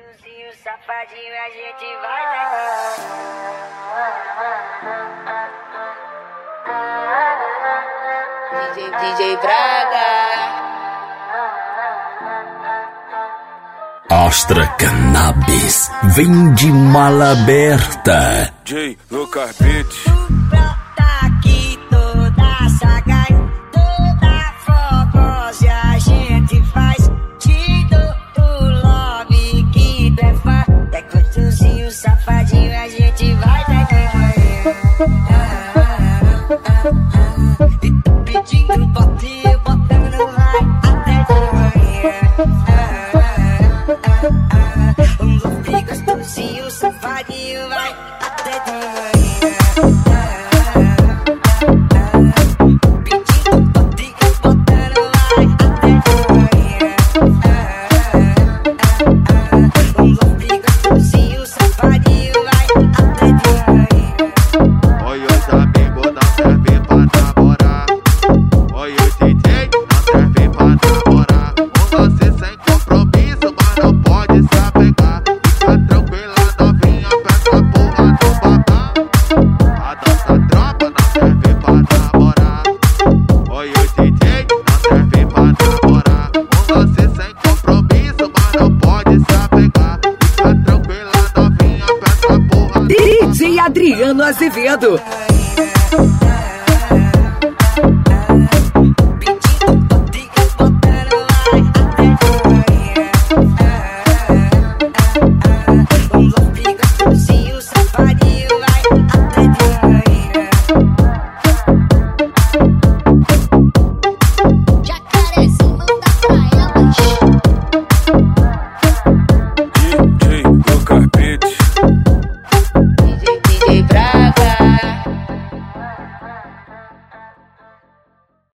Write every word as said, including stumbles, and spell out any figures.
Gostosinho, safadinho, a gente vai. D J, D J Braga. Astra Cannabis vem de mala aberta. J. Lucas Beats. Tá aqui toda sagaz, toda fogosa, a gente faz. Te dou o love que tu é fã. É gostosinho, safadinho, a gente vai até de manhã. Ah, ah, ah, ah, ah. E tô pedindo bote, botando vai até de manhã. Ah, ah, ah, ah. Um love gostosinho, safadinho, vai até de manhã. D J Adriano Azevedo.